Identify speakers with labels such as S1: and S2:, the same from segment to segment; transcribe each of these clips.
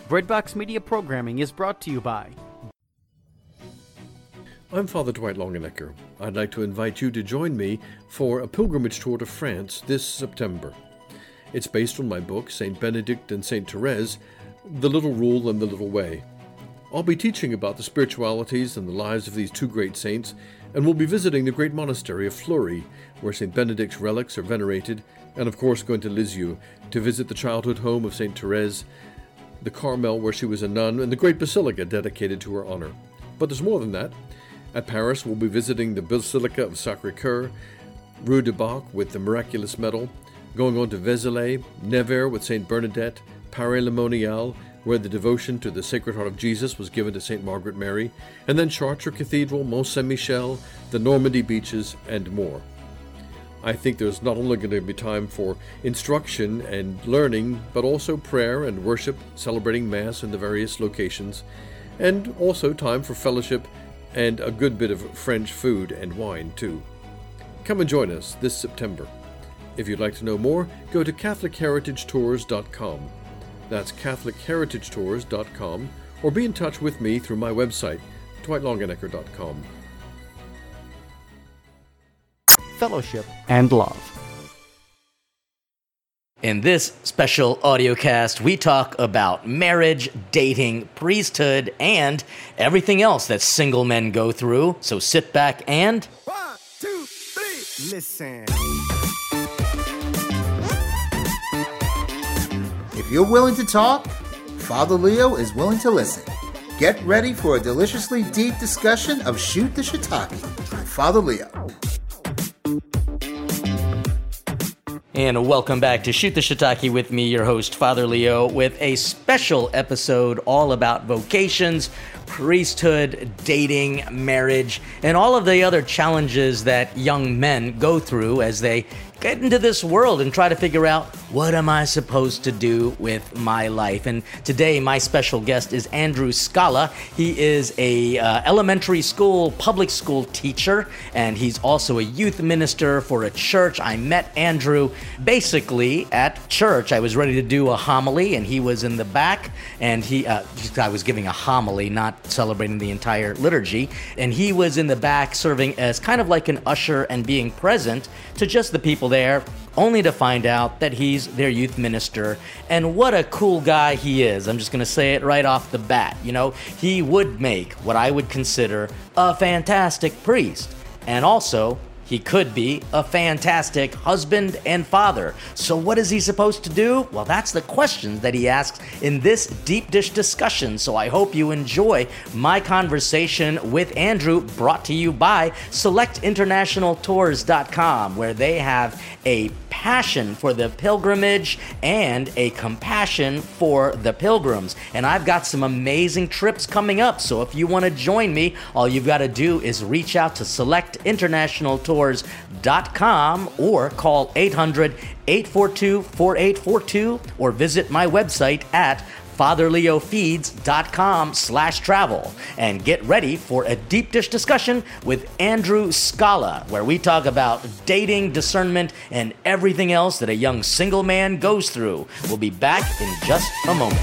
S1: Breadbox Media programming is brought to you by...
S2: I'm Father Dwight Longenecker. I'd like to invite you to join me for a pilgrimage tour to France this September. It's based on my book, St. Benedict and St. Therese, The Little Rule and the Little Way. I'll be teaching about the spiritualities and the lives of these two great saints, and we'll be visiting the great monastery of Fleury, where St. Benedict's relics are venerated, and of course going to Lisieux to visit the childhood home of St. Therese, the Carmel where she was a nun, and the great basilica dedicated to her honor. But there's more than that. At Paris, we'll be visiting the Basilica of Sacré-Cœur, Rue du Bac with the Miraculous Medal, going on to Vézelay, Nevers with St. Bernadette, Paray-le-Monial, where the devotion to the Sacred Heart of Jesus was given to St. Margaret Mary, and then Chartres Cathedral, Mont Saint-Michel, the Normandy beaches, and more. I think there's not only going to be time for instruction and learning, but also prayer and worship, celebrating Mass in the various locations, and also time for fellowship and a good bit of French food and wine, too. Come and join us this September. If you'd like to know more, go to CatholicHeritageTours.com. That's CatholicHeritageTours.com, or be in touch with me through my website, DwightLongenecker.com.
S1: Fellowship and love.
S3: In this special audiocast, we talk about marriage, dating, priesthood, and everything else that single men go through. So sit back and...
S4: 1, 2, 3, listen.
S5: If you're willing to talk, Father Leo is willing to listen. Get ready for a deliciously deep discussion of Shoot the Shiitake with Father Leo.
S3: And welcome back to Shoot the Shiitake with me, your host, Father Leo, with a special episode all about vocations, priesthood, dating, marriage, and all of the other challenges that young men go through as they get into this world and try to figure out, what am I supposed to do with my life? And today, my special guest is Andrew Scala. He is a elementary school, public school teacher, and he's also a youth minister for a church. I met Andrew basically at church. I was ready to do a homily, and he was in the back, and I was giving a homily, not celebrating the entire liturgy, and he was in the back serving as kind of like an usher and being present to just the people there, only to find out that he's their youth minister. And what a cool guy he is. I'm just going to say it right off the bat. You know, he would make what I would consider a fantastic priest. And also, he could be a fantastic husband and father. So what is he supposed to do? Well, that's the questions that he asks in this deep dish discussion. So I hope you enjoy my conversation with Andrew, brought to you by SelectInternationalTours.com, where they have a passion for the pilgrimage and a compassion for the pilgrims. And I've got some amazing trips coming up. So if you want to join me, all you've got to do is reach out to SelectInternationalTours.com or call 800-842-4842 or visit my website at fatherleofeeds.com/travel, and get ready for a deep dish discussion with Andrew Scala, where we talk about dating, discernment, and everything else that a young single man goes through. We'll be back in just a moment.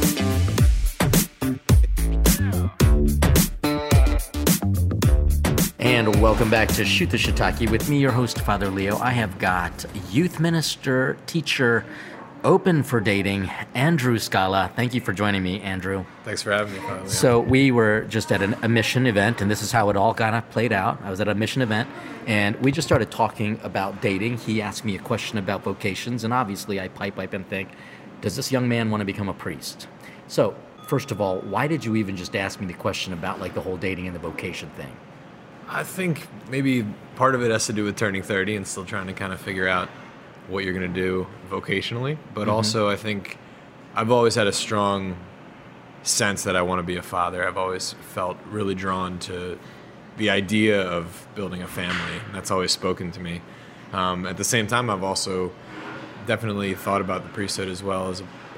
S3: And welcome back to Shoot the Shiitake with me, your host, Father Leo. I have got youth minister, teacher, open for dating, Andrew Scala. Thank you for joining me, Andrew.
S6: Thanks for having me, Father Leo.
S3: So we were just at a mission event, and this is how it all kind of played out. I was at a mission event, and we just started talking about dating. He asked me a question about vocations, and obviously I pipe up and think, does this young man want to become a priest? So, first of all, why did you even just ask me the question about like the whole dating and the vocation thing?
S6: I think maybe part of it has to do with turning 30 and still trying to kind of figure out what you're going to do vocationally. But also I think I've always had a strong sense that I want to be a father. I've always felt really drawn to the idea of building a family. That's always spoken to me. At the same time, I've also definitely thought about the priesthood as well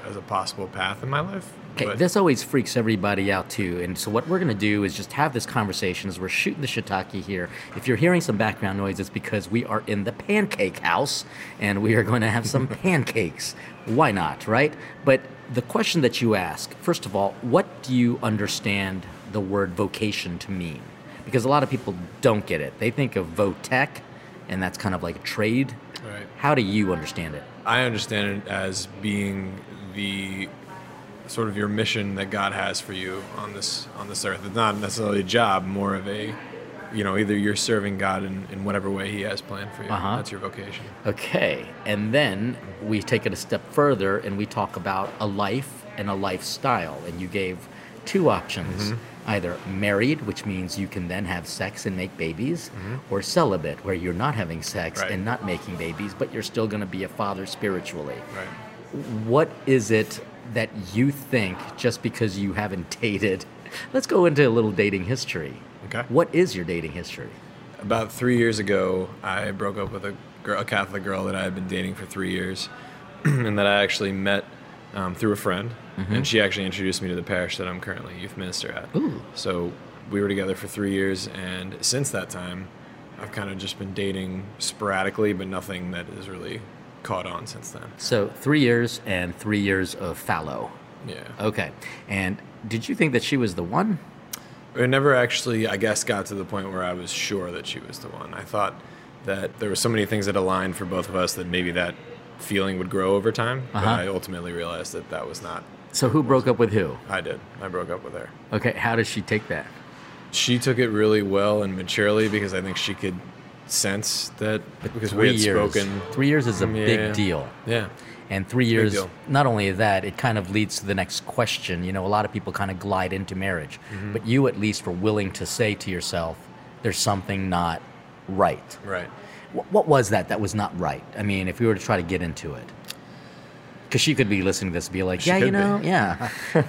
S6: as a possible path in my life.
S3: Okay,
S6: But-
S3: this always freaks everybody out too. And so what we're going to do is just have this conversation as we're shooting the shiitake here. If you're hearing some background noise, it's because we are in the pancake house and we are going to have some pancakes. Why not, right? But the question that you ask, first of all, what do you understand the word vocation to mean? Because a lot of people don't get it. They think of votech, and that's kind of like a trade.
S6: Right.
S3: How do you understand it?
S6: I understand it as being the sort of your mission that God has for you on this earth. It's not necessarily a job, more of a, either you're serving God in whatever way He has planned for you.
S3: Uh-huh.
S6: That's your vocation.
S3: Okay, and then we take it a step further and we talk about a life and a lifestyle. And you gave two options. Either married, which means you can then have sex and make babies, or celibate, where you're not having sex
S6: Right.
S3: and not making babies, but you're still going to be a father spiritually.
S6: Right.
S3: What is it that you think, just because you haven't dated? Let's go into a little dating history.
S6: Okay.
S3: What is your dating history?
S6: About 3 years ago, I broke up with a Catholic girl that I had been dating for 3 years, and that I actually met through a friend, and she actually introduced me to the parish that I'm currently youth minister at.
S3: Ooh.
S6: So we were together for 3 years, and since that time, I've kind of just been dating sporadically, but nothing that has really caught on since then.
S3: So 3 years and 3 years of fallow.
S6: Yeah.
S3: Okay. And did you think that she was the one?
S6: It never actually, I guess, got to the point where I was sure that she was the one. I thought that there were so many things that aligned for both of us that maybe that feeling would grow over time. But I ultimately realized that that was not.
S3: So who broke up with who?
S6: I did. I broke up with her.
S3: Okay, how does she take that?
S6: She took it really well and maturely because I think she could sense that because we
S3: 3
S6: had
S3: years.
S6: spoken.
S3: 3 years is a
S6: Yeah.
S3: big deal.
S6: Yeah.
S3: And 3
S6: Big
S3: years,
S6: deal.
S3: not only that, it kind of leads to the next question. A lot of people kind of glide into marriage, but you at least were willing to say to yourself, there's something not right.
S6: Right.
S3: What was that was not right? I mean, if we were to try to get into it. Because she could be listening to this and be like,
S6: She
S3: yeah,
S6: could be.
S3: yeah.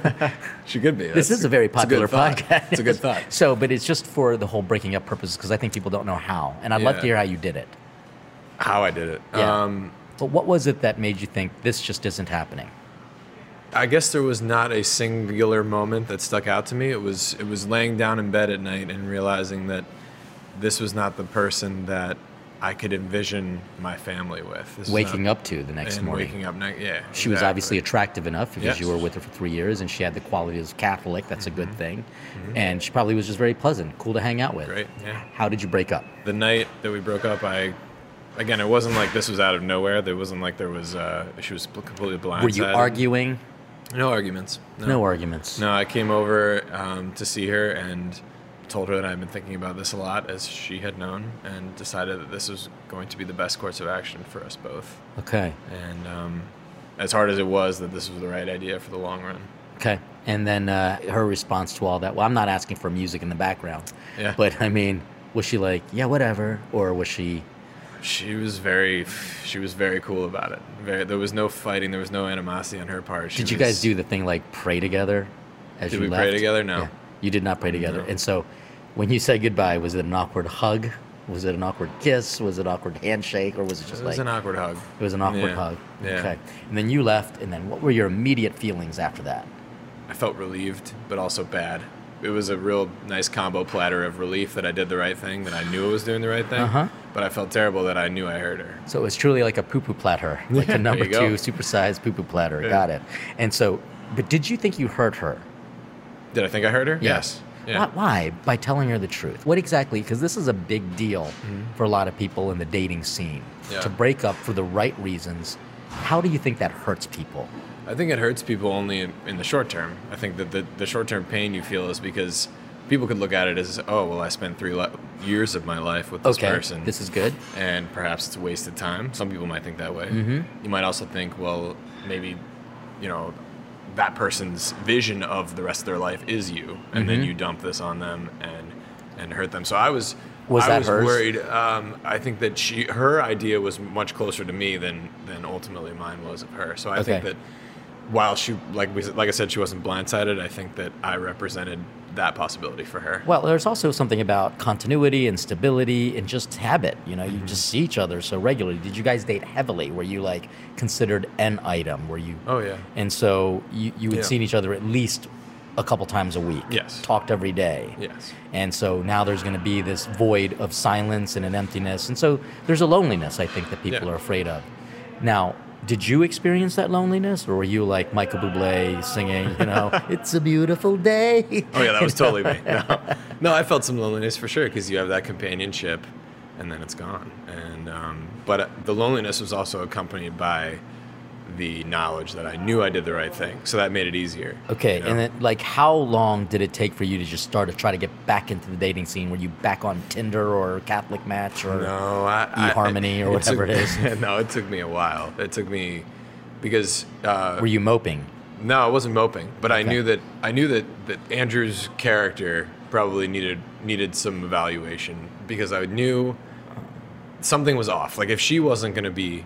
S6: She could be.
S3: This is a very popular podcast.
S6: It's a good thought.
S3: So, but it's just for the whole breaking up purposes, because I think people don't know how. And I'd love to
S6: Yeah.
S3: hear how you did it.
S6: How I did it.
S3: Yeah. But what was it that made you think this just isn't happening?
S6: I guess there was not a singular moment that stuck out to me. It was laying down in bed at night and realizing that this was not the person that I could envision my family with. This was
S3: Waking
S6: not-
S3: up to the next
S6: and
S3: morning.
S6: waking up, yeah.
S3: She was
S6: exactly.
S3: obviously attractive enough because
S6: Yes.
S3: you were with her for 3 years and she had the qualities of Catholic. That's a good thing. And she probably was just very pleasant, cool to hang out with.
S6: Great, yeah.
S3: How did you break up?
S6: The night that we broke up, again, it wasn't like this was out of nowhere. There wasn't like there was, she was completely blindsided.
S3: Were you arguing?
S6: No arguments.
S3: No arguments.
S6: No, I came over to see her and told her that I'd been thinking about this a lot, as she had known, and decided that this was going to be the best course of action for us both.
S3: Okay.
S6: And as hard as it was, that this was the right idea for the long run.
S3: Okay. And then her response to all that, well, I'm not asking for music in the background.
S6: Yeah.
S3: But, I mean, was she like, yeah, whatever? Or was she...
S6: She was very cool about it. There was no fighting. There was no animosity on her part.
S3: Did you guys do the thing like pray together as
S6: Did
S3: you
S6: we
S3: left?
S6: pray together? No.
S3: Yeah. You did not pray together.
S6: No.
S3: And so when you said goodbye, was it an awkward hug? Was it an awkward kiss? Was it an awkward handshake? Or was it just
S6: It was
S3: like...
S6: an awkward hug.
S3: It was an awkward
S6: Yeah.
S3: hug.
S6: Yeah.
S3: Okay. And then you left, and then what were your immediate feelings after that?
S6: I felt relieved, but also bad. It was a real nice combo platter of relief that I did the right thing, that I knew I was doing the right thing.
S3: Uh-huh.
S6: But I felt terrible that I knew I hurt her.
S3: So it was truly like a poo-poo platter, like a number
S6: you go.
S3: 2 supersized poo-poo platter.
S6: Yeah.
S3: Got it. And so, but did you think you hurt her?
S6: Did I think I hurt her? Yes. Yeah.
S3: Why? By telling her the truth. What exactly? Because this is a big deal for a lot of people in the dating scene.
S6: Yeah.
S3: To break up for the right reasons. How do you think that hurts people?
S6: I think it hurts people only in the short term. I think that the short-term pain you feel is because people could look at it as, oh, well, I spent 3 years of my life with this person.
S3: This is good.
S6: And perhaps it's a wasted time. Some people might think that way. You might also think, well, maybe, that person's vision of the rest of their life is you, and then you dump this on them and hurt them. So I was
S3: that hers?
S6: worried. I think that her idea was much closer to me than ultimately mine was of her. So I think
S3: Okay.
S6: that while she, like I said, she wasn't blindsided, I think that I represented that possibility for her.
S3: Well, there's also something about continuity and stability and just habit. You know, you just see each other so regularly. Did you guys date heavily? Were you like considered an item? Were you?
S6: Oh, yeah.
S3: And so you had
S6: Yeah.
S3: seen each other at least a couple times a week.
S6: Yes.
S3: Talked every day.
S6: Yes.
S3: And so now there's going to be this void of silence and an emptiness. And so there's a loneliness, I think, that people
S6: Yeah.
S3: are afraid of. Now, did you experience that loneliness, or were you like Michael Bublé singing, you know, it's a beautiful day?
S6: Oh, yeah, that was totally me. No, I felt some loneliness for sure because you have that companionship and then it's gone. And but the loneliness was also accompanied by the knowledge that I knew I did the right thing. So that made it easier.
S3: Okay,
S6: you know?
S3: and then like how long did it take for you to just start to try to get back into the dating scene? Were you back on Tinder or Catholic Match or
S6: No,
S3: eHarmony or whatever it is?
S6: No, it took me a while. It took me because
S3: Were you moping?
S6: no, I wasn't moping, but I
S3: Okay.
S6: knew that Andrew's character probably needed some evaluation because I knew something was off. Like if she wasn't going to be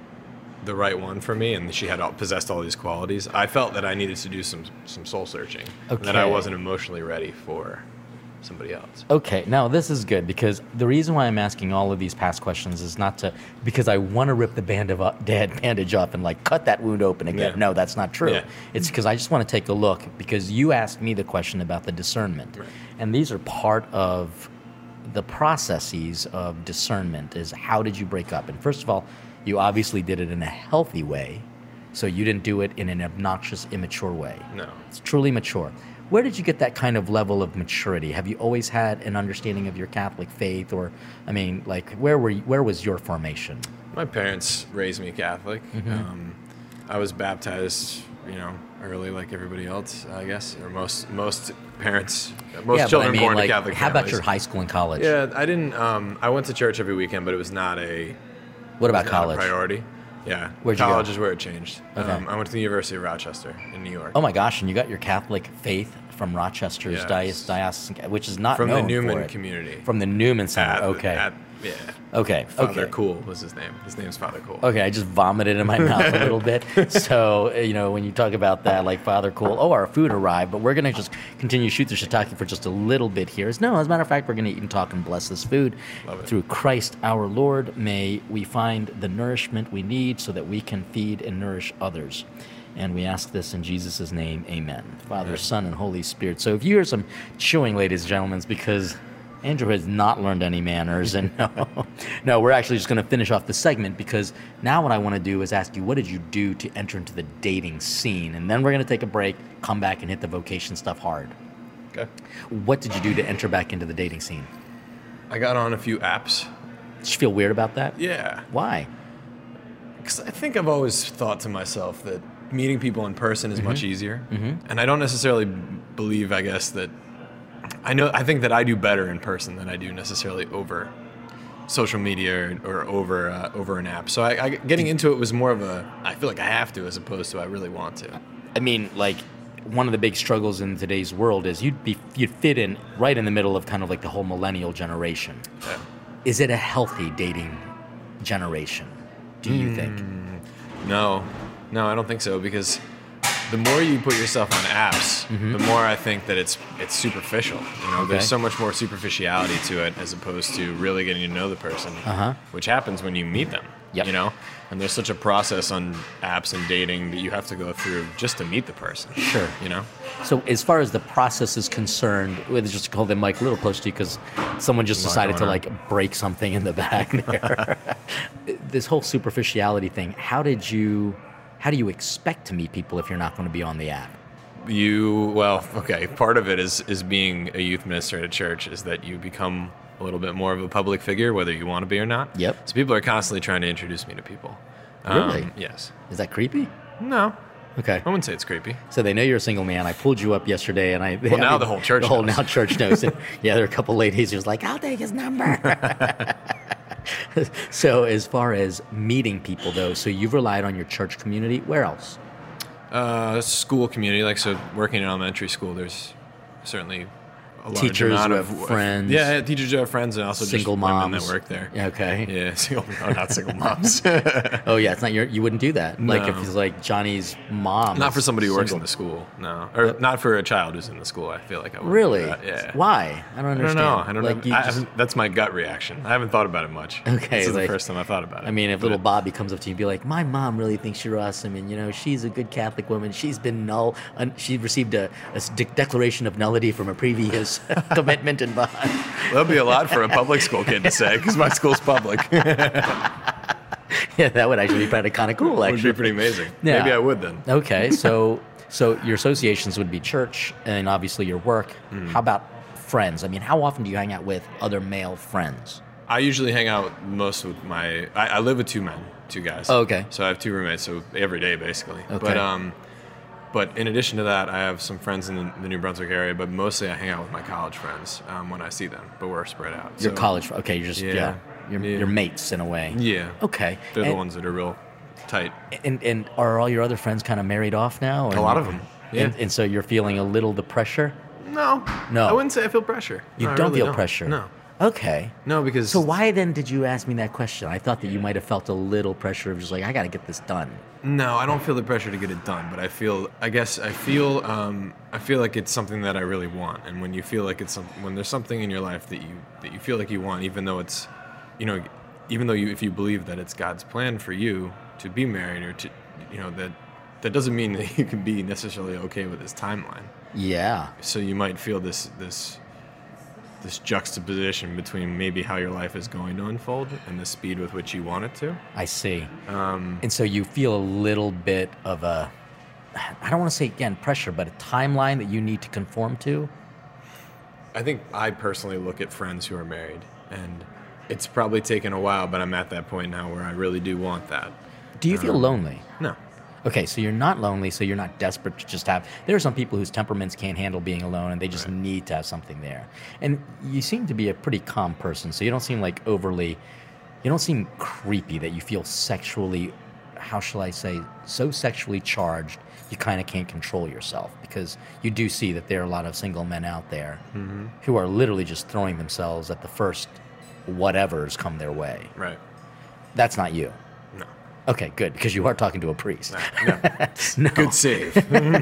S6: the right one for me and she had possessed all these qualities, I felt that I needed to do some soul searching. And that I
S3: Okay.
S6: wasn't emotionally ready for somebody else.
S3: Okay, now this is good because the reason why I'm asking all of these past questions is not to because I want to rip the bandage off and like cut that wound open again.
S6: Yeah.
S3: No, that's not true.
S6: Yeah.
S3: It's because I just want to take a look because you asked me the question about the discernment,
S6: Right.
S3: and these are part of the processes of discernment. Is how did you break up? And first of all, you obviously did it in a healthy way, so you didn't do it in an obnoxious, immature way.
S6: No.
S3: It's truly mature. Where did you get that kind of level of maturity? Have you always had an understanding of your Catholic faith, or, I mean, like, where was your formation?
S6: My parents raised me Catholic.
S3: Mm-hmm.
S6: I was baptized, early like everybody else, I guess, or most parents, most children born to Catholic
S3: how about
S6: families.
S3: your high school and college?
S6: Yeah, I didn't. I went to church every weekend, but it was not a
S3: What about
S6: not a
S3: college?
S6: priority. Yeah,
S3: Where'd you go?
S6: college is where it changed.
S3: Okay.
S6: I went to the University of Rochester in New York.
S3: Oh my gosh! And you got your Catholic faith from Rochester's
S6: Yes.
S3: diocese, which is not
S6: From the
S3: known
S6: Newman
S3: for it.
S6: community.
S3: From the Newman Center. Okay.
S6: Yeah.
S3: Okay.
S6: Father
S3: Okay.
S6: Cool was his name. His name's Father Cool.
S3: Okay, I just vomited in my mouth a little bit. So, when you talk about that, like Father Cool, our food arrived, but we're going to just continue Shoot the Shiitake for just a little bit here. As a matter of fact, we're going to eat and talk and bless this food.
S6: Love it.
S3: Through Christ our Lord, may we find the nourishment we need so that we can feed and nourish others. And we ask this in Jesus' name, amen. Father, Son, and Holy Spirit. So if you hear some chewing, ladies and gentlemen, it's because Andrew has not learned any manners. And no, we're actually just going to finish off the segment because now what I want to do is ask you, what did you do to enter into the dating scene? And then we're going to take a break, come back, and hit the vocation stuff hard.
S6: Okay.
S3: What did you do to enter back into the dating scene?
S6: I got on a few apps.
S3: Did you feel weird about that?
S6: Yeah.
S3: Why?
S6: Because I think I've always thought to myself that meeting people in person is much easier. And I don't necessarily believe, I guess, that I think that I do better in person than I do necessarily over social media or over an app. So I getting into it was more of I feel like I have to as opposed to I really want to.
S3: I mean, like, one of the big struggles in today's world is you'd fit in right in the middle of kind of like the whole millennial generation.
S6: Yeah.
S3: Is it a healthy dating generation, do you think?
S6: No, I don't think so because the more you put yourself on apps, the more I think that it's superficial.
S3: Okay.
S6: There's so much more superficiality to it as opposed to really getting to know the person, which happens when you meet them.
S3: Yep.
S6: And there's such a process on apps and dating that you have to go through just to meet the person.
S3: Sure. So as far as the process is concerned, let's just call them Mike a little close to you because someone just
S6: Lot
S3: decided to
S6: going on.
S3: like break something in the back there. This whole superficiality thing, how do you expect to meet people if you're not going to be on the app?
S6: Part of it is being a youth minister at a church is that you become a little bit more of a public figure, whether you want to be or not.
S3: Yep.
S6: So people are constantly trying to introduce me to people.
S3: Really?
S6: Yes.
S3: Is that creepy?
S6: No.
S3: Okay.
S6: I wouldn't say it's creepy.
S3: So they know you're a single man. I pulled you up yesterday, and
S6: Now the whole church
S3: The whole
S6: knows.
S3: now church knows. And yeah, there are a couple ladies who's like, I'll take his number. So as far as meeting people, though, so you've relied on your church community. Where else?
S6: School community, working in elementary school, there's certainly large
S3: Teachers
S6: amount
S3: who
S6: of
S3: have friends.
S6: Yeah, teachers who have friends, and also
S3: Single
S6: just women
S3: moms.
S6: that work there.
S3: Okay.
S6: Yeah, not single moms.
S3: Oh yeah, it's not you wouldn't do that. Like if
S6: No.
S3: it's like Johnny's mom.
S6: Not
S3: is
S6: for somebody who works in
S3: single.
S6: the school, no, or not for a child who's in the school. I feel like I would.
S3: Really?
S6: Do that. Yeah.
S3: Why? I don't
S6: I
S3: understand.
S6: don't know. I don't
S3: like,
S6: know.
S3: you just-
S6: That's my gut reaction. I haven't thought about it much.
S3: Okay,
S6: This is
S3: like-
S6: the first time I've thought about it.
S3: I mean, if
S6: But
S3: little Bobby comes up to you and be like, "My mom really thinks you're awesome, and she's a good Catholic woman. She's been she received a declaration of nullity from a previous commitment and bond."
S6: that'll be a lot for a public school kid to say, because my school's public.
S3: Yeah, that would actually be kind of cool.
S6: Would
S3: Actually,
S6: be pretty amazing.
S3: Yeah.
S6: Maybe I would then.
S3: Okay, so your associations would be church and obviously your work.
S6: Mm.
S3: How about friends? I mean, how often do you hang out with other male friends?
S6: I usually hang out most with I live with two guys.
S3: Oh, okay.
S6: So I have two roommates, so every day basically.
S3: Okay.
S6: But in addition to that, I have some friends in the New Brunswick area, but mostly I hang out with my college friends when I see them, but we're spread out.
S3: Your
S6: So,
S3: college, okay, you're just
S6: Yeah.
S3: your mates in a way.
S6: Yeah.
S3: Okay.
S6: They're the
S3: And-
S6: ones that are real tight.
S3: And are all your other friends kind of married off now?
S6: A lot of them. Yeah.
S3: And so you're feeling a little the pressure?
S6: No.
S3: No.
S6: I wouldn't say I feel pressure.
S3: You
S6: No, I
S3: don't
S6: really
S3: feel pressure?
S6: No.
S3: Okay.
S6: No, because
S3: So why then did you ask me that question? I thought that you might have felt a little pressure of just like, I got to get this done.
S6: No, I don't feel the pressure to get it done, but I feel like it's something that I really want. And when you feel like when there's something in your life that you feel like you want, even though it's, if you believe that it's God's plan for you to be married or to, that doesn't mean that you can be necessarily okay with this timeline.
S3: Yeah.
S6: So you might feel this juxtaposition between maybe how your life is going to unfold and the speed with which you want it to.
S3: I see. And so you feel a little bit of I don't want to say, again, pressure, but a timeline that you need to conform to?
S6: I think I personally look at friends who are married, and it's probably taken a while, but I'm at that point now where I really do want that.
S3: Do you feel lonely?
S6: No.
S3: Okay, so you're not lonely, so you're not desperate to just have... There are some people whose temperaments can't handle being alone, and they just need to have something there. And you seem to be a pretty calm person, so you don't seem like overly... You don't seem creepy that you feel sexually... How shall I say? So sexually charged, you kind of can't control yourself. Because you do see that there are a lot of single men out there who are literally just throwing themselves at the first whatever's come their way.
S6: Right.
S3: That's not you.
S6: No.
S3: Okay, good, because you are talking to a priest.
S6: No.
S3: No.
S6: Good save.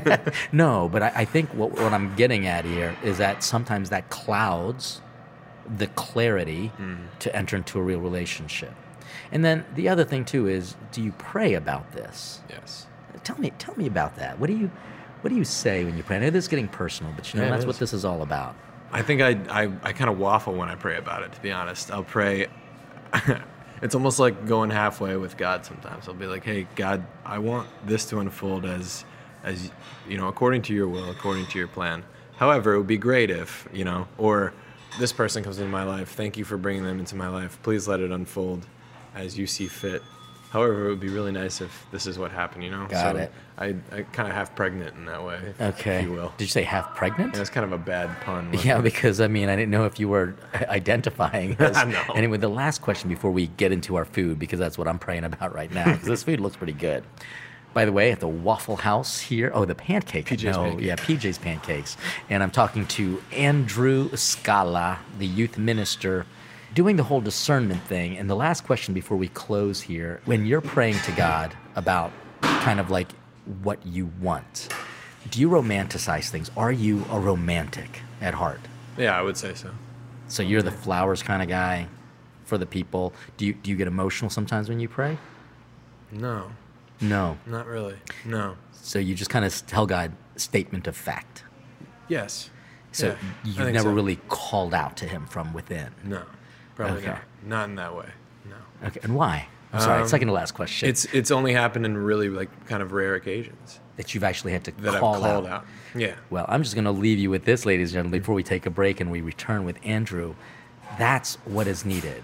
S3: No, but I think what I'm getting at here is that sometimes that clouds the clarity to enter into a real relationship. And then the other thing too is, do you pray about this?
S6: Yes.
S3: Tell me about that. What do you say when you pray? I know this is getting personal, but
S6: Yeah, it
S3: that's
S6: is.
S3: what this is all about.
S6: I think I kind of waffle when I pray about it, to be honest. I'll pray. It's almost like going halfway with God sometimes. I'll be like, hey, God, I want this to unfold as according to your will, according to your plan. However, it would be great if, or this person comes into my life. Thank you for bringing them into my life. Please let it unfold as you see fit. However, it would be really nice if this is what happened,
S3: Got
S6: so
S3: it.
S6: I kind of half pregnant in that way,
S3: Okay.
S6: if you will.
S3: Did you say half pregnant?
S6: Yeah, it's kind of a bad pun. wasn't
S3: Yeah,
S6: it?
S3: because I didn't know if you were identifying us.
S6: I know.
S3: Anyway, the last question before we get into our food, because that's what I'm praying about right now, because this food looks pretty good. By the way, at the Waffle House here, the pancake.
S6: PJ's Pancakes.
S3: Yeah, PJ's Pancakes. And I'm talking to Andrew Scala, the youth minister, doing the whole discernment thing. And the last question before we close here, when you're praying to God about kind of like what you want, do you romanticize things? Are you a romantic at heart?
S6: Yeah, I would say so.
S3: So you're the flowers kind of guy for the people. Do you get emotional sometimes when you pray?
S6: No,
S3: No.
S6: not really. No.
S3: So you just kind of tell God statement of fact.
S6: Yes.
S3: So
S6: Yeah, I
S3: you've
S6: think
S3: never
S6: so.
S3: really called out to him from within.
S6: No, probably
S3: Okay.
S6: not. Not in that way. No.
S3: Okay, and why? I'm sorry, second to last question.
S6: It's only happened in really kind of rare occasions
S3: that you've actually had to
S6: that
S3: call
S6: I've called out. Yeah.
S3: Well, I'm just going to leave you with this, ladies and gentlemen, before we take a break and we return with Andrew. That's what is needed.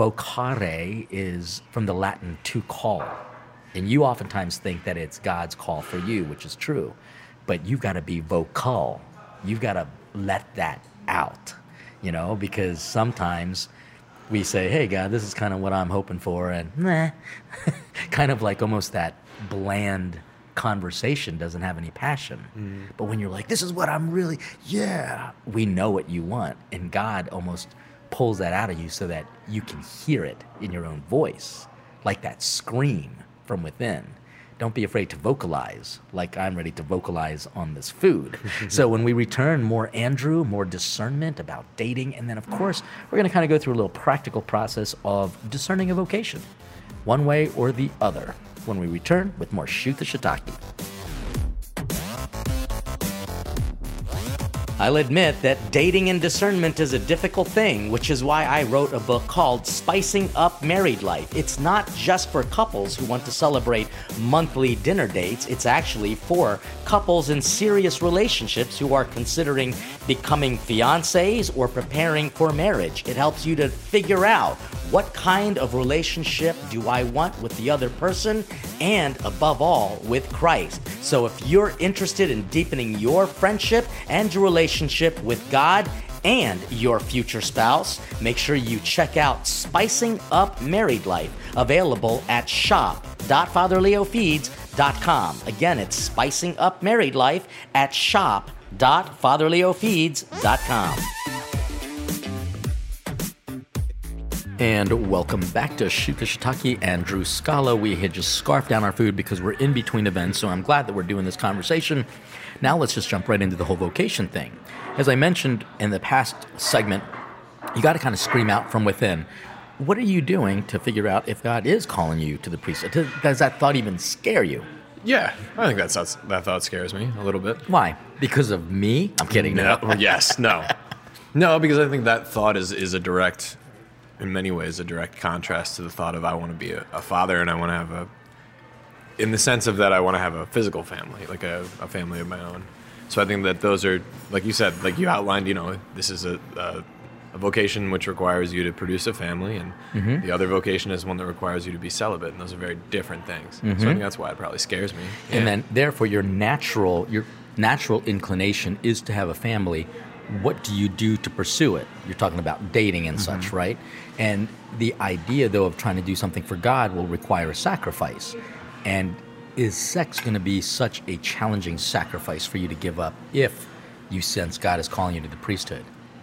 S3: Vocare is from the Latin to call. And you oftentimes think that it's God's call for you, which is true. But you've got to be vocal. You've got to let that out, because sometimes we say, hey, God, this is kind of what I'm hoping for. And kind of like almost that bland conversation doesn't have any passion. But when you're like, this is what I'm really, we know what you want. And God almost pulls that out of you so that you can hear it in your own voice, like that scream from within. Don't be afraid to vocalize, like I'm ready to vocalize on this food. So when we return, more Andrew, more discernment about dating, and then, of course, we're going to kind of go through a little practical process of discerning a vocation, one way or the other, when we return with more Shoot the Shiitake. I'll admit that dating and discernment is a difficult thing, which is why I wrote a book called Spicing Up Married Life. It's not just for couples who want to celebrate monthly dinner dates. It's actually for couples in serious relationships who are considering becoming fiancés or preparing for marriage. It helps you to figure out what kind of relationship do I want with the other person, and above all, with Christ. So if you're interested in deepening your friendship and your relationship with God and your future spouse, make sure you check out Spicing Up Married Life, available at shop.fatherleofeeds.com. Again, it's Spicing Up Married Life at shop.fatherleofeeds.com. And welcome back to Shoot the Shiitake. Andrew Scala. We had just scarfed down our food because we're in between events, so I'm glad that we're doing this conversation. Now let's just jump right into the whole vocation thing. As I mentioned in the past segment, you got to kind of scream out from within. What are you doing to figure out if God is calling you to the priesthood? Does that thought even scare you?
S6: Yeah, I think that thought scares me a little bit.
S3: Why? Because of me? I'm kidding.
S6: No. Yes, no. No, because I think that thought is a direct, in many ways, a direct contrast to the thought of I want to be a father, and I want to have in the sense of that I want to have a physical family, like a family of my own. So I think that those are, like you said, like you outlined, this is a vocation which requires you to produce a family, and the other vocation is one that requires you to be celibate, and those are very different things. So I think that's why it probably scares me.
S3: And then, therefore, your natural inclination is to have a family. What do you do to pursue it? You're talking about dating and such, right? And the idea, though, of trying to do something for God will require a sacrifice. And is sex going to be such a challenging sacrifice for you to give up if you sense God is calling you to the priesthood?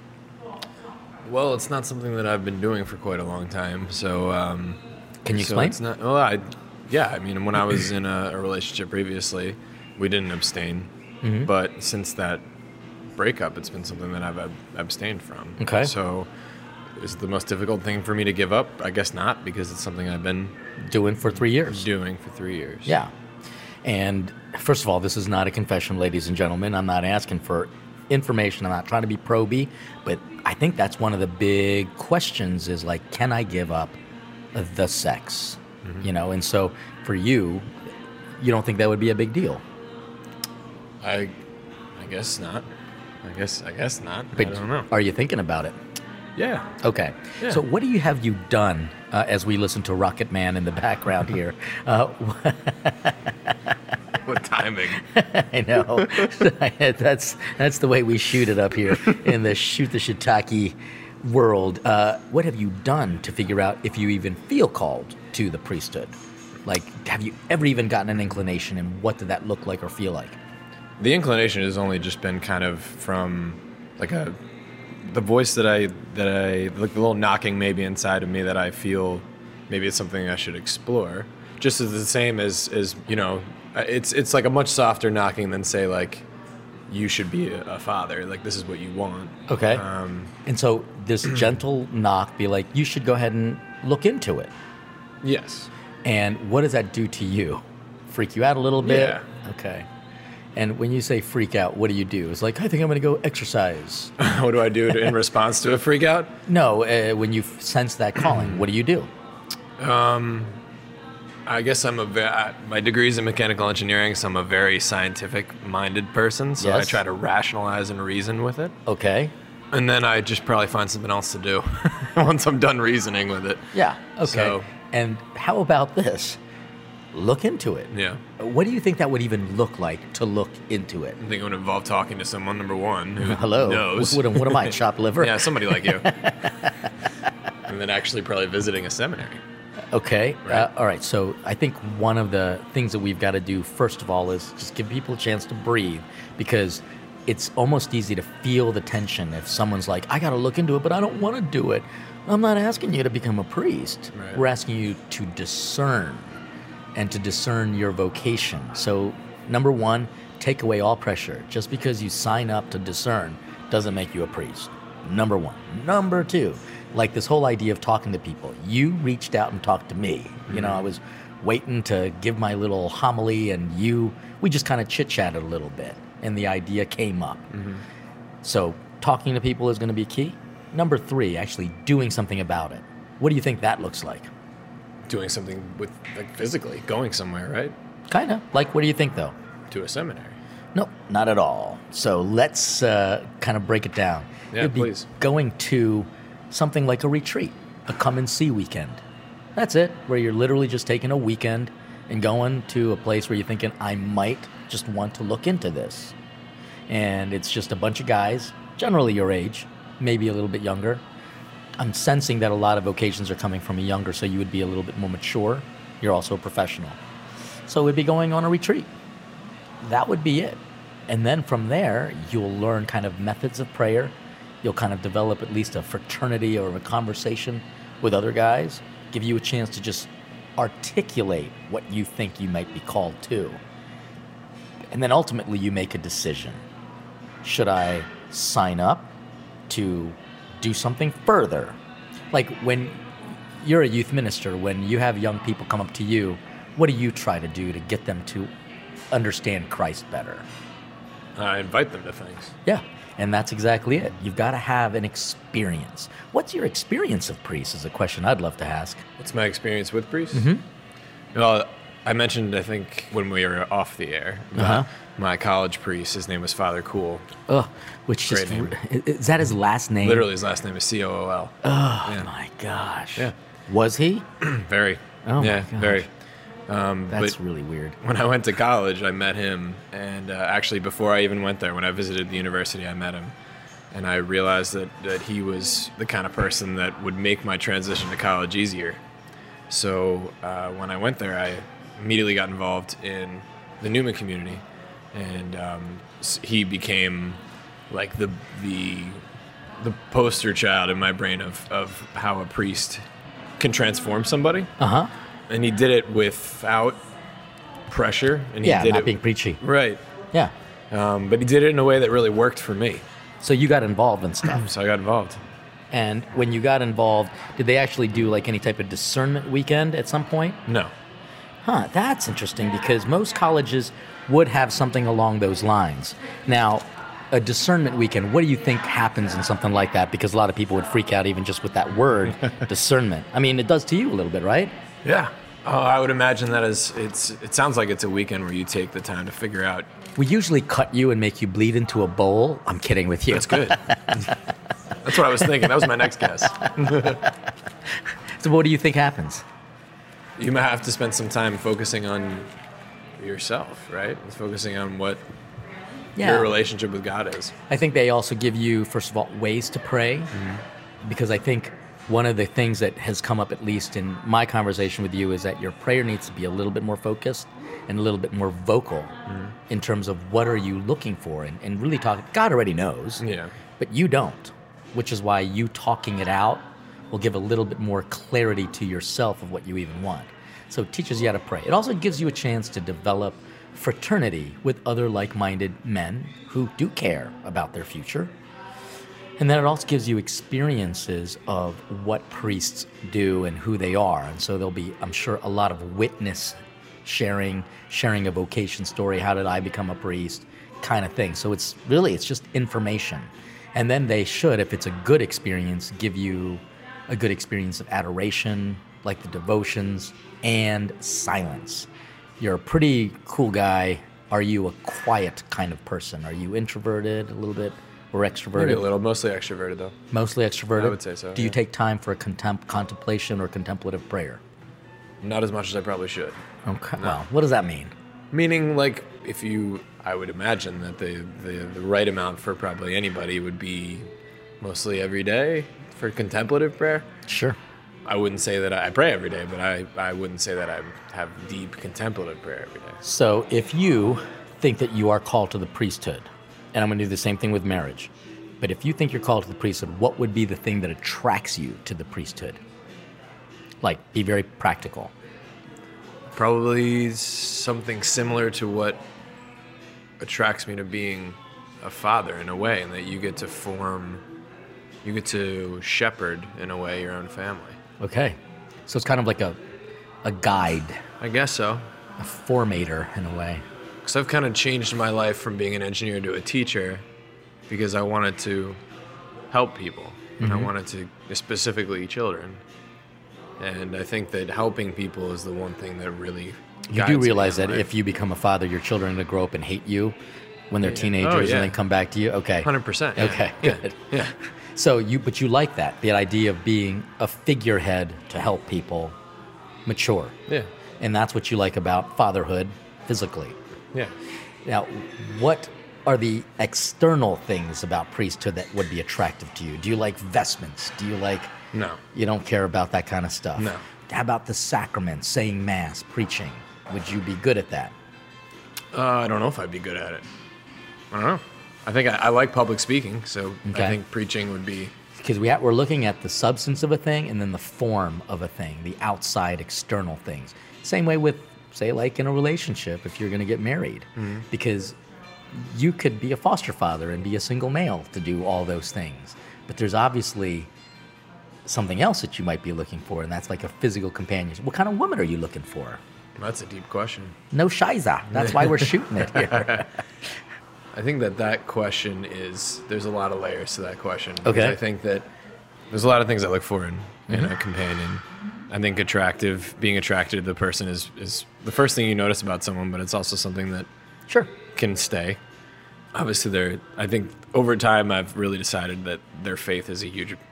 S6: Well, it's not something that I've been doing for quite a long time. So,
S3: can you explain?
S6: It's not. Well, I mean, when I was in a relationship previously, we didn't abstain. But since that breakup, it's been something that I've abstained from.
S3: Okay.
S6: So, is it the most difficult thing for me to give up? I guess not, because it's something I've been
S3: doing for 3 years.
S6: Yeah.
S3: And first of all, this is not a confession, ladies and gentlemen. I'm not asking for information. I'm not trying to be pro-y, but I think that's one of the big questions is like, can I give up the sex? And so for you don't think that would be a big deal?
S6: I guess not. I guess not.
S3: But
S6: I don't know.
S3: Are you thinking about it?
S6: Yeah.
S3: Okay.
S6: Yeah.
S3: So what have you done as we listen to Rocket Man in the background here?
S6: What timing.
S3: I know. That's the way we shoot it up here in the Shoot the Shiitake world. What have you done to figure out if you even feel called to the priesthood? Like, have you ever even gotten an inclination, and what did that look like or feel like?
S6: The inclination has only just been kind of from like the voice that I like, the little knocking maybe inside of me that I feel maybe it's something I should explore. Just as the same as it's like a much softer knocking than say like you should be a father, like this is what you want.
S3: Okay. And so this gentle knock be like, you should go ahead and look into it.
S6: Yes.
S3: And what does that do to you? Freak you out a little bit?
S6: Yeah.
S3: Okay. And when you say freak out, what do you do? It's like, I think I'm going to go exercise.
S6: What do I do in response to a freak out?
S3: No, when you sense that calling, what do you do?
S6: I guess my degree's in mechanical engineering, so I'm a very scientific-minded person, so
S3: Yes.
S6: I try to rationalize and reason with it.
S3: Okay.
S6: And then I just probably find something else to do once I'm done reasoning with it.
S3: Yeah, okay.
S6: So-
S3: And how about this? Look into it.
S6: Yeah.
S3: What do you think that would even look like to look into it?
S6: I think it would involve talking to someone, number one, who
S3: Hello.
S6: knows.
S3: What am I, chopped liver?
S6: Yeah, somebody like you. And then actually probably visiting a seminary.
S3: Okay.
S6: Right.
S3: All right. So I think one of the things that we've got to do, first of all, is just give people a chance to breathe, because it's almost easy to feel the tension if someone's like, I got to look into it, but I don't want to do it. I'm not asking you to become a priest.
S6: Right.
S3: We're asking you to discern and to discern your vocation. So, number one, take away all pressure. Just because you sign up to discern doesn't make you a priest. Number one. Number two, like this whole idea of talking to people. You reached out and talked to me. You know, I was waiting to give my little homily, and we just kind of chit-chatted a little bit, and the idea came up. So talking to people is going to be key. Number three, actually doing something about it. What do you think that looks like?
S6: Doing something with, like, physically, going somewhere, right?
S3: Kind of. Like, what do you think, though?
S6: To a seminary.
S3: No, not at all. So let's kind of break it down.
S6: Yeah,
S3: It'd be
S6: please.
S3: going to something like a retreat, a come and see weekend. That's it, where you're literally just taking a weekend and going to a place where you're thinking, I might just want to look into this. And it's just a bunch of guys, generally your age, maybe a little bit younger. I'm sensing that a lot of vocations are coming from a younger, so you would be a little bit more mature. You're also a professional. So we'd be going on a retreat. That would be it. And then from there, you'll learn kind of methods of prayer. You'll kind of develop at least a fraternity or a conversation with other guys, give you a chance to just articulate what you think you might be called to. And then ultimately you make a decision. Should I sign up to do something further? Like when you're a youth minister, when you have young people come up to you, what do you try to do to get them to understand Christ better?
S6: I invite them to things.
S3: Yeah, and that's exactly it. You've got to have an experience. What's your experience of priests is a question I'd love to ask.
S6: What's my experience with priests? Well, I mentioned, I think, when we were off the air, about my college priest. His name was Father Cool.
S3: Ugh, which
S6: Great
S3: just,
S6: name.
S3: is that his last name?
S6: Literally, his last name is Cool.
S3: Oh my gosh.
S6: Yeah.
S3: Was he?
S6: Very.
S3: Oh my
S6: yeah,
S3: gosh.
S6: very.
S3: That's
S6: But
S3: really weird.
S6: when I went to college, I met him, and actually before I even went there, when I visited the university, I met him, and I realized that he was the kind of person that would make my transition to college easier. So when I went there, I immediately got involved in the Newman community, and he became like the poster child in my brain of how a priest can transform somebody.
S3: Uh-huh.
S6: And he did it without pressure. And he
S3: Yeah,
S6: did
S3: not
S6: it,
S3: being preachy.
S6: Right.
S3: Yeah.
S6: But he did it in a way that really worked for me.
S3: So you got involved in stuff.
S6: So I got involved.
S3: And when you got involved, did they actually do like any type of discernment weekend at some point?
S6: No.
S3: Huh, that's interesting because most colleges would have something along those lines. Now, a discernment weekend, what do you think happens in something like that? Because a lot of people would freak out even just with that word, discernment. I mean, it does to you a little bit, right?
S6: Yeah. I would imagine that it sounds like it's a weekend where you take the time to figure out.
S3: We usually cut you and make you bleed into a bowl. I'm kidding with you.
S6: That's good. That's what I was thinking. That was my next guess.
S3: So what do you think happens?
S6: You might have to spend some time focusing on yourself, right? Focusing on what your relationship with God is.
S3: I think they also give you, first of all, ways to pray. Because I think one of the things that has come up, at least in my conversation with you, is that your prayer needs to be a little bit more focused and a little bit more vocal in terms of what are you looking for and really talking. God already knows, but you don't, which is why you talking it out will give a little bit more clarity to yourself of what you even want. So it teaches you how to pray. It also gives you a chance to develop fraternity with other like-minded men who do care about their future. And then it also gives you experiences of what priests do and who they are. And so there'll be, I'm sure, a lot of witness sharing a vocation story. How did I become a priest? Kind of thing. So it's just information. And then they should, if it's a good experience, give you a good experience of adoration, like the devotions, and silence. You're a pretty cool guy. Are you a quiet kind of person? Are you introverted a little bit? Or extroverted?
S6: Maybe a little. Mostly extroverted, though.
S3: Mostly extroverted?
S6: I would say so.
S3: Do you take time for a contemplation or contemplative prayer?
S6: Not as much as I probably should.
S3: Okay. No. Well, what does that mean?
S6: Meaning, like, I would imagine that the right amount for probably anybody would be mostly every day for contemplative prayer.
S3: Sure.
S6: I wouldn't say that I pray every day, but I wouldn't say that I have deep contemplative prayer every day.
S3: So if you think that you are called to the priesthood, and I'm going to do the same thing with marriage, but if you think you're called to the priesthood, what would be the thing that attracts you to the priesthood? Like, be very practical.
S6: Probably something similar to what attracts me to being a father in a way, and that you get to shepherd in a way your own family.
S3: Okay. So it's kind of like a guide,
S6: I guess so.
S3: a formator in a way.
S6: Because I've kind of changed my life from being an engineer to a teacher because I wanted to help people. And I wanted to, specifically children. And I think that helping people is the one thing that really
S3: You
S6: guides
S3: do
S6: me
S3: realize
S6: in
S3: that
S6: life.
S3: if you become a father, your children are going to grow up and hate you when they're teenagers
S6: yeah.
S3: and then come back to you? Okay.
S6: 100%. Yeah.
S3: Okay,
S6: Yeah.
S3: good.
S6: Yeah.
S3: So but you like that, the idea of being a figurehead to help people mature.
S6: Yeah.
S3: And that's what you like about fatherhood physically.
S6: Yeah.
S3: Now, what are the external things about priesthood that would be attractive to you? Do you like vestments? Do you like...
S6: No.
S3: You don't care about that kind of stuff?
S6: No.
S3: How about the sacraments, saying mass, preaching? Would you be good at that?
S6: I don't know if I'd be good at it. I don't know. I think I like public speaking, so
S3: Okay.
S6: I think preaching would be...
S3: Because we're looking at the substance of a thing and then the form of a thing, the outside external things. Same way with, say, like in a relationship, if you're going to get married. Because you could be a foster father and be a single male to do all those things. But there's obviously something else that you might be looking for, and that's like a physical companion. What kind of woman are you looking for?
S6: That's a deep question.
S3: No shiza. That's why we're shooting it here.
S6: I think that question is... There's a lot of layers to that question. Because
S3: Okay.
S6: I think that there's a lot of things I look for in a companion. I think being attracted to the person is the first thing you notice about someone, but it's also something that
S3: Sure.
S6: can stay. Obviously, I think over time I've really decided that their faith is a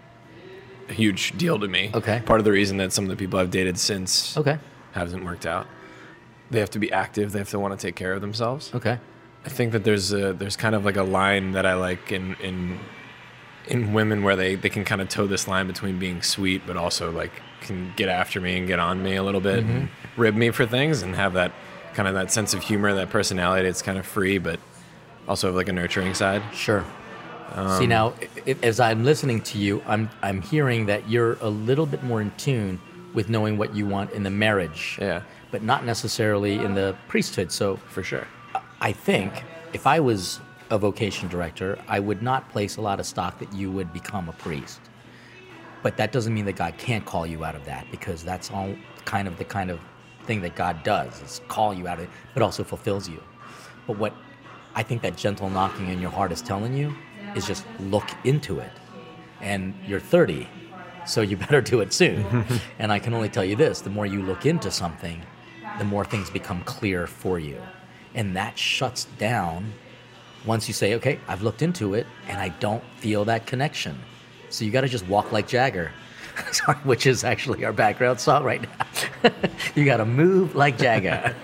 S6: huge deal to me.
S3: Okay.
S6: Part of the reason that some of the people I've dated since
S3: Okay.
S6: hasn't worked out. They have to be active. They have to want to take care of themselves.
S3: Okay.
S6: I think that there's kind of like a line that I like in women where they can kind of toe this line between being sweet but also like can get after me and get on me a little bit and rib me for things and have that kind of that sense of humor, that personality. It's kind of free but also have like a nurturing side.
S3: Sure. See, now, as I'm listening to you, I'm hearing that you're a little bit more in tune with knowing what you want in the marriage.
S6: Yeah.
S3: But not necessarily in the priesthood. So
S6: For sure.
S3: I think if I was a vocation director, I would not place a lot of stock that you would become a priest. But that doesn't mean that God can't call you out of that, because that's all the kind of thing that God does, is call you out of it, but also fulfills you. But what I think that gentle knocking in your heart is telling you is just look into it. And you're 30, so you better do it soon. And I can only tell you this, the more you look into something, the more things become clear for you. And that shuts down once you say, okay, I've looked into it and I don't feel that connection. So you got to just walk like Jagger, sorry, which is actually our background song right now. You got to move like Jagger.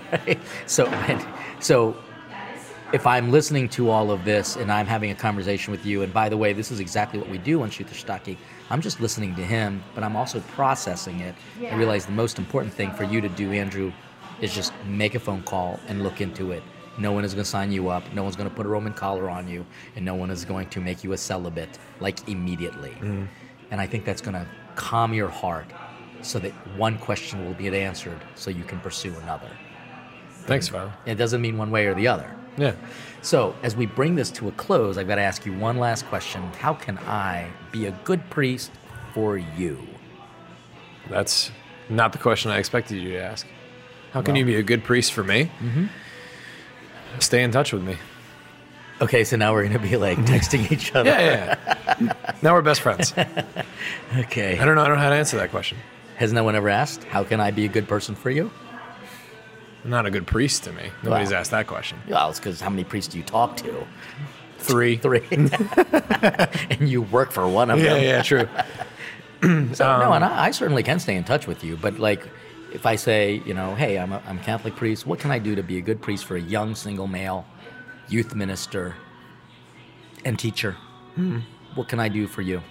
S3: So if I'm listening to all of this and I'm having a conversation with you, and by the way, this is exactly what we do on Shoot the Shiitake, I'm just listening to him, but I'm also processing it. I realize the most important thing for you to do, Andrew, is just make a phone call and look into it. No one is going to sign you up. No one's going to put a Roman collar on you. And no one is going to make you a celibate, like, immediately. And I think that's going to calm your heart so that one question will be answered so you can pursue another.
S6: Thanks, Father.
S3: It doesn't mean one way or the other.
S6: Yeah.
S3: So as we bring this to a close, I've got to ask you one last question. How can I be a good priest for you?
S6: That's not the question I expected you to ask. How can you be a good priest for me? Stay in touch with me.
S3: Okay, so now we're going to be like texting each other.
S6: Yeah. Now we're best friends.
S3: Okay.
S6: I don't know how to answer that question.
S3: Has no one ever asked, how can I be a good person for you?
S6: I'm not a good priest to me. Nobody's
S3: Wow.
S6: asked that question.
S3: Well, it's because how many priests do you talk to?
S6: 3.
S3: 3. And you work for one of them.
S6: Yeah, true.
S3: No, and I certainly can stay in touch with you. But like, if I say, hey, I'm a Catholic priest, what can I do to be a good priest for a young single male, youth minister, and teacher? What can I do for you?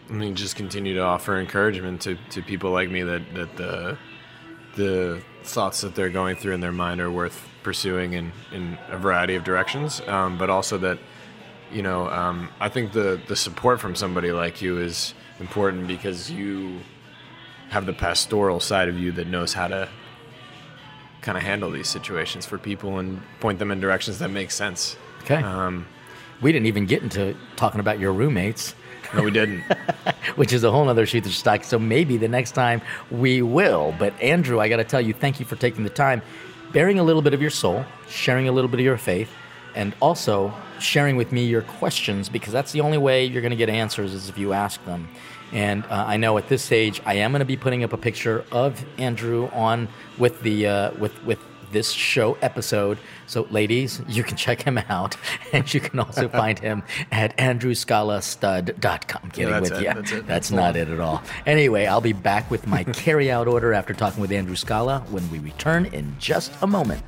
S6: I mean, just continue to offer encouragement to people like me that the thoughts that they're going through in their mind are worth pursuing in a variety of directions, but also that, I think the support from somebody like you is important because you have the pastoral side of you that knows how to kind of handle these situations for people and point them in directions that make sense.
S3: Okay. We didn't even get into talking about your roommates.
S6: No, we didn't.
S3: Which is a whole other Shoot the Shiitake. So maybe the next time we will. But Andrew, I got to tell you, thank you for taking the time, bearing a little bit of your soul, sharing a little bit of your faith, and also sharing with me your questions, because that's the only way you're going to get answers is if you ask them. And I know at this stage, I am going to be putting up a picture of Andrew on with the with this show episode. So ladies, you can check him out, and you can also find him at andrewscalastud.com. Kidding with you.
S6: That's it.
S3: That's not it at all. Anyway, I'll be back with my carry-out order after talking with Andrew Scala when we return in just a moment.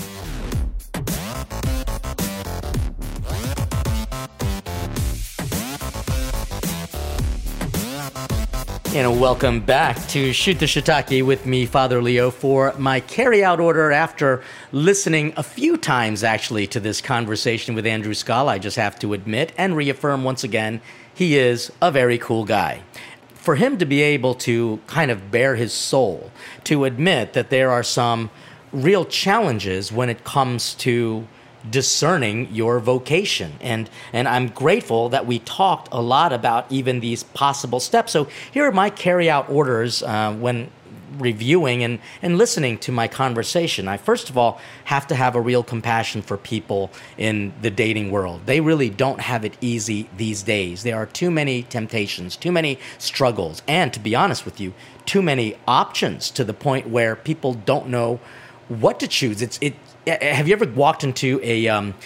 S3: And welcome back to Shoot the Shiitake with me, Father Leo, for my carry-out order after listening a few times, actually, to this conversation with Andrew Scala. I just have to admit and reaffirm once again, he is a very cool guy. For him to be able to kind of bare his soul, to admit that there are some real challenges when it comes to discerning your vocation. And I'm grateful that we talked a lot about even these possible steps. So here are my carry-out orders when reviewing and listening to my conversation. I, first of all, have to have a real compassion for people in the dating world. They really don't have it easy these days. There are too many temptations, too many struggles, and to be honest with you, too many options to the point where people don't know what to choose. Have you ever walked into a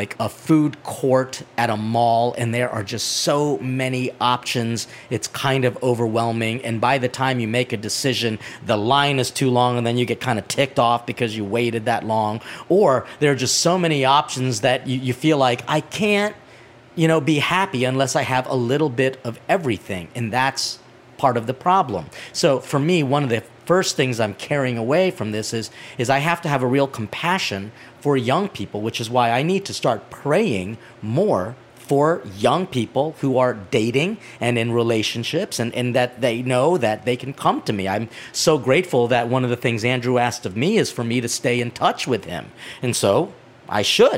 S3: food court at a mall and there are just so many options? It's kind of overwhelming, and by the time you make a decision, the line is too long, and then you get kind of ticked off because you waited that long. Or there are just so many options that you feel like, I can't, be happy unless I have a little bit of everything, and that's part of the problem. So for me, one of the first things I'm carrying away from this is I have to have a real compassion for young people, which is why I need to start praying more for young people who are dating and in relationships, and that they know that they can come to me. I'm so grateful that one of the things Andrew asked of me is for me to stay in touch with him. And so I should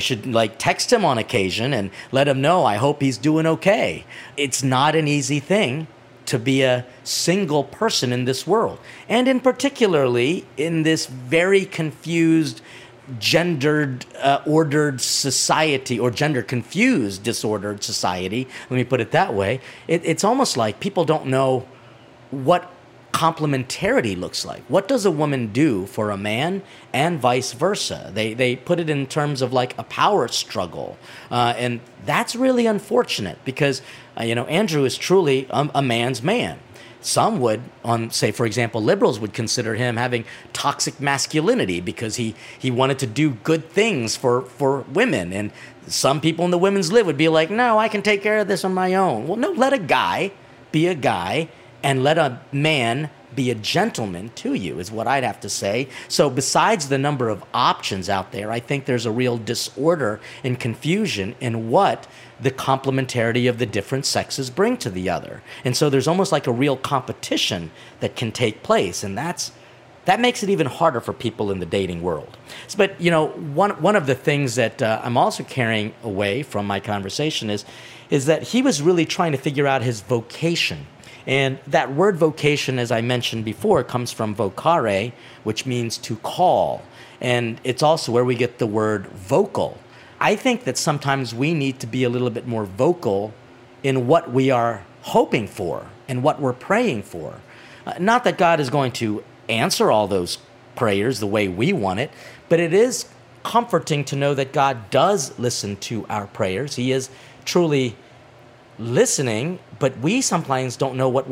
S3: text him on occasion and let him know I hope he's doing okay. It's not an easy thing to be a single person in this world, and in particularly in this very confused, gendered, ordered society, or gender-confused, disordered society. Let me put it that way. It's almost like people don't know what complementarity looks like. What does a woman do for a man, and vice versa? They put it in terms of like a power struggle, and that's really unfortunate because Andrew is truly a man's man. Some would, say for example, liberals would consider him having toxic masculinity because he wanted to do good things for women, and some people in the women's lib would be like, no, I can take care of this on my own. Well, no, let a guy be a guy, and let a man be a gentleman to you, is what I'd have to say. So besides the number of options out there, I think there's a real disorder and confusion in what the complementarity of the different sexes bring to the other. And so there's almost like a real competition that can take place, and that makes it even harder for people in the dating world. But, one of the things that I'm also carrying away from my conversation is that he was really trying to figure out his vocation. And that word vocation, as I mentioned before, comes from vocare, which means to call. And it's also where we get the word vocal. I think that sometimes we need to be a little bit more vocal in what we are hoping for and what we're praying for. Not that God is going to answer all those prayers the way we want it, but it is comforting to know that God does listen to our prayers. He is truly listening, but we sometimes don't know what we're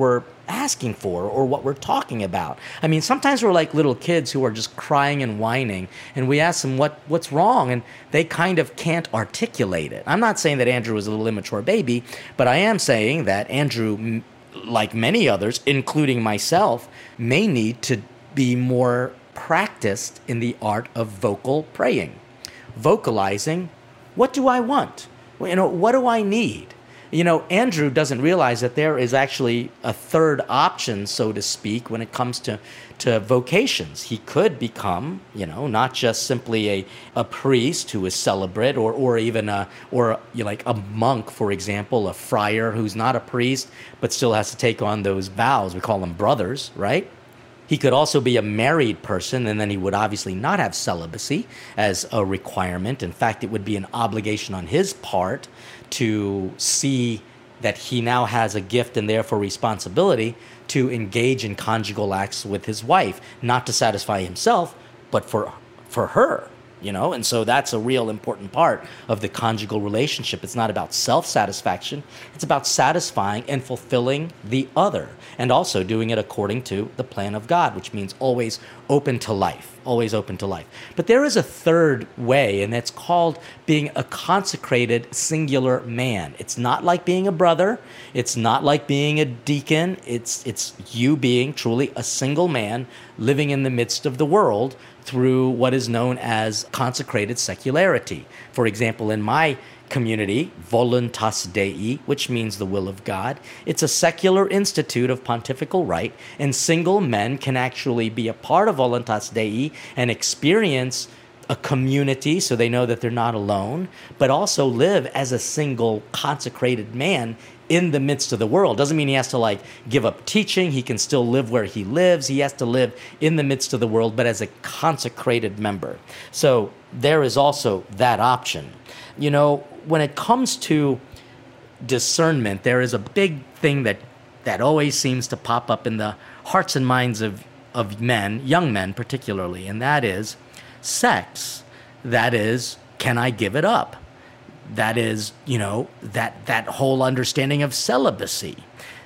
S3: asking for or what we're talking about. I mean, sometimes we're like little kids who are just crying and whining, and we ask them what's wrong, and they kind of can't articulate it. I'm not saying that Andrew is a little immature baby, but I am saying that Andrew, like many others, including myself, may need to be more practiced in the art of vocal praying, vocalizing, what do I want? What do I need? Andrew doesn't realize that there is actually a third option, so to speak, when it comes to vocations. He could become, not just simply a priest who is celibate, or even like a monk, for example, a friar who's not a priest but still has to take on those vows. We call them brothers, right? He could also be a married person, and then he would obviously not have celibacy as a requirement. In fact, it would be an obligation on his part to see that he now has a gift and therefore responsibility to engage in conjugal acts with his wife, not to satisfy himself, but for her. And so that's a real important part of the conjugal relationship. It's not about self-satisfaction. It's about satisfying and fulfilling the other, and also doing it according to the plan of God, which means always open to life, always open to life. But there is a third way, and it's called being a consecrated singular man. It's not like being a brother. It's not like being a deacon. It's you being truly a single man living in the midst of the world through what is known as consecrated secularity. For example, in my community, Voluntas Dei, which means the will of God, it's a secular institute of pontifical right, and single men can actually be a part of Voluntas Dei and experience a community so they know that they're not alone, but also live as a single consecrated man in the midst of the world. Doesn't mean he has to give up teaching. He can still live where he lives. He has to live in the midst of the world, but as a consecrated member. So there is also that option. When it comes to discernment, there is a big thing that always seems to pop up in the hearts and minds of men, young men particularly, and that is sex. That is, can I give it up? That is, that whole understanding of celibacy.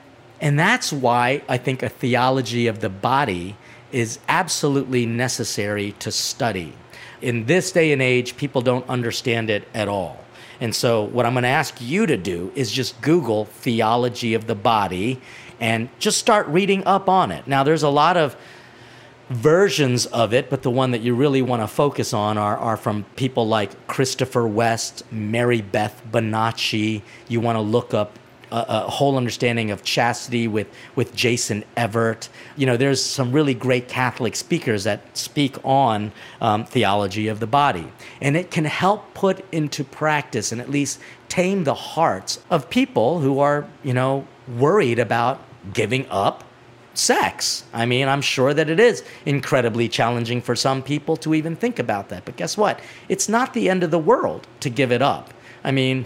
S3: And that's why I think a theology of the body is absolutely necessary to study. In this day and age, people don't understand it at all. And so what I'm going to ask you to do is just Google theology of the body and just start reading up on it. Now, there's a lot of versions of it, but the one that you really want to focus on are from people like Christopher West, Mary Beth Bonacci. You want to look up a whole understanding of chastity with Jason Evert. There's some really great Catholic speakers that speak on theology of the body. And it can help put into practice and at least tame the hearts of people who are, worried about giving up sex. I mean, I'm sure that it is incredibly challenging for some people to even think about that. But guess what? It's not the end of the world to give it up. I mean,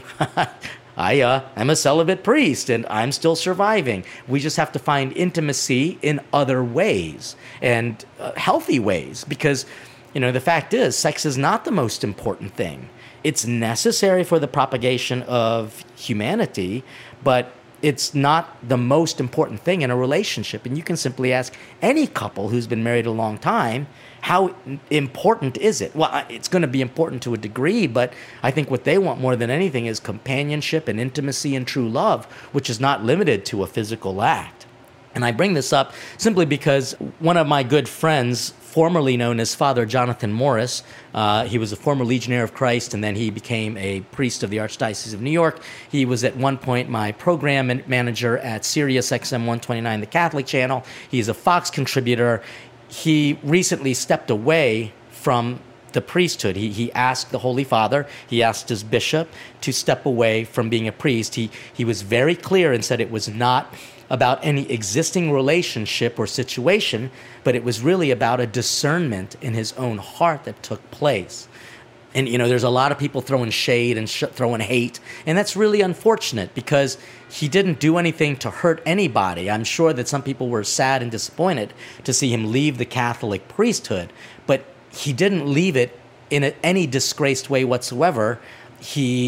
S3: I am a celibate priest and I'm still surviving. We just have to find intimacy in other ways and healthy ways because, the fact is, sex is not the most important thing. It's necessary for the propagation of humanity, but it's not the most important thing in a relationship. And you can simply ask any couple who's been married a long time, how important is it? Well, it's going to be important to a degree, but I think what they want more than anything is companionship and intimacy and true love, which is not limited to a physical act. And I bring this up simply because one of my good friends, formerly known as Father Jonathan Morris, he was a former Legionnaire of Christ, and then he became a priest of the Archdiocese of New York. He was at one point my program manager at Sirius XM 129, the Catholic channel. He's a Fox contributor. He recently stepped away from the priesthood. He asked the Holy Father, he asked his bishop to step away from being a priest. He was very clear and said it was not about any existing relationship or situation, but it was really about a discernment in his own heart that took place. And, there's a lot of people throwing shade and throwing hate, and that's really unfortunate because he didn't do anything to hurt anybody. I'm sure that some people were sad and disappointed to see him leave the Catholic priesthood, but he didn't leave it in any disgraced way whatsoever. He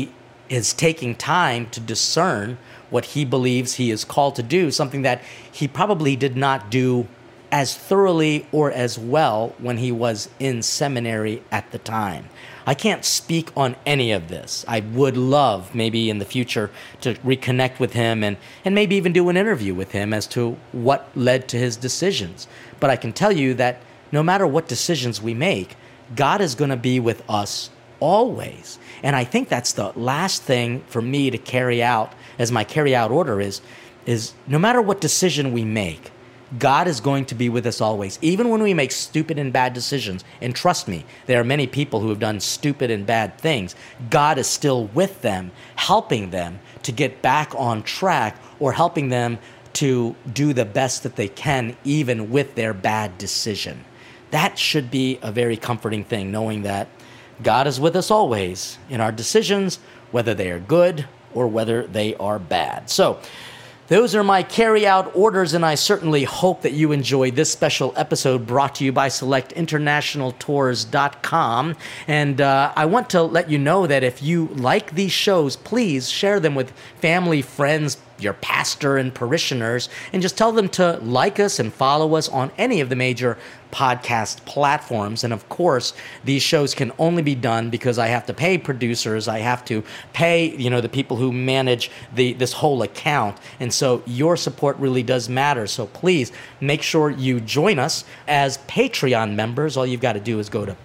S3: is taking time to discern what he believes he is called to do, something that he probably did not do as thoroughly or as well when he was in seminary at the time. I can't speak on any of this. I would love maybe in the future to reconnect with him and maybe even do an interview with him as to what led to his decisions. But I can tell you that no matter what decisions we make, God is going to be with us always. And I think that's the last thing for me to carry out as my carry out order is no matter what decision we make, God is going to be with us always, even when we make stupid and bad decisions. And trust me, there are many people who have done stupid and bad things. God is still with them, helping them to get back on track or helping them to do the best that they can, even with their bad decision. That should be a very comforting thing, knowing that God is with us always in our decisions, whether they are good or whether they are bad. So, those are my carry-out orders, and I certainly hope that you enjoyed this special episode brought to you by SelectInternationalTours.com. And I want to let you know that if you like these shows, please share them with family, friends, your pastor, and parishioners, and just tell them to like us and follow us on any of the major podcast platforms. And of course, these shows can only be done because I have to pay producers. I have to pay, the people who manage this whole account. And so your support really does matter. So please make sure you join us as Patreon members. All you've got to do is go to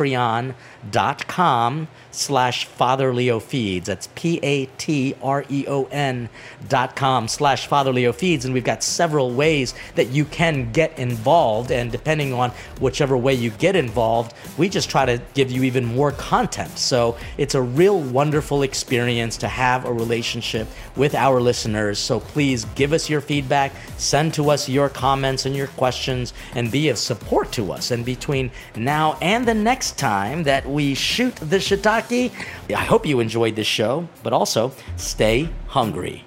S3: patreon.com/Father Leo Feeds. That's patreon.com/Father Leo Feeds. And we've got several ways that you can get involved. And depending on whichever way you get involved, we just try to give you even more content. So it's a real wonderful experience to have a relationship with our listeners. So please give us your feedback, send to us your comments and your questions, and be of support to us. And between now and the next time that we shoot the shiitake, I hope you enjoyed this show, but also stay hungry.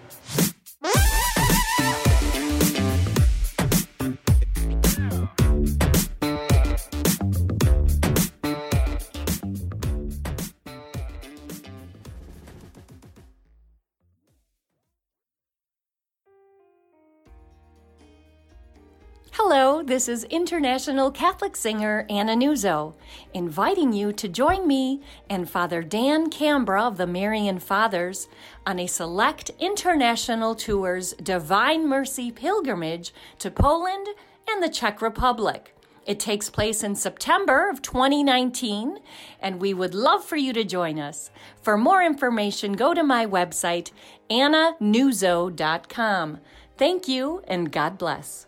S7: Hello, this is international Catholic singer Anna Nuzzo, inviting you to join me and Father Dan Cambra of the Marian Fathers on a Select International Tours Divine Mercy pilgrimage to Poland and the Czech Republic. It takes place in September of 2019, and we would love for you to join us. For more information, go to my website, annanuzzo.com. Thank you, and God bless.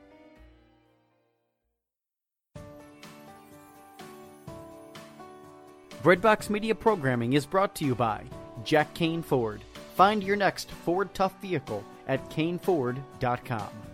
S1: Breadbox Media programming is brought to you by Jack Kane Ford. Find your next Ford Tough vehicle at caneford.com.